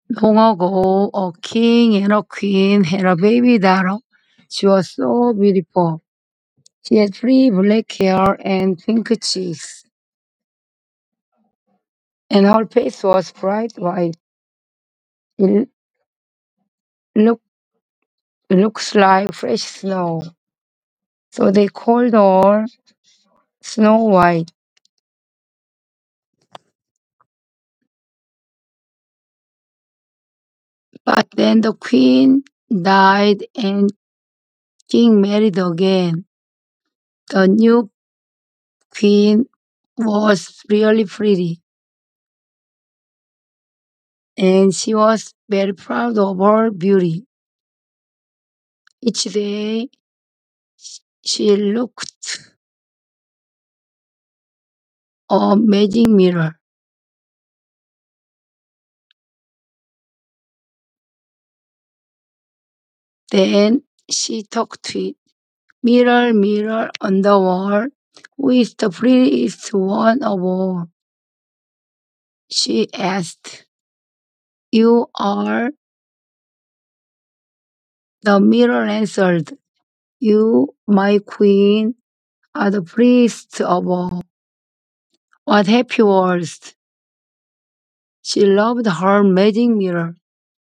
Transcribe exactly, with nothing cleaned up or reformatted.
Long ago, a king and a queen had a baby daughter. She was so beautiful. She had pretty black hair and pink cheeks, and her face was bright white. It look, looks like fresh snow. So they called her Snow White. But then the queen died and king married again. The new queen was really pretty, and she was very proud of her beauty. Each day she looked a magic mirror. Then she talked to it. Mirror, mirror on the wall, who is the prettiest one of all? She asked. You are, the mirror answered. You, my queen, are the prettiest of all. What happy words! She loved her magic mirror.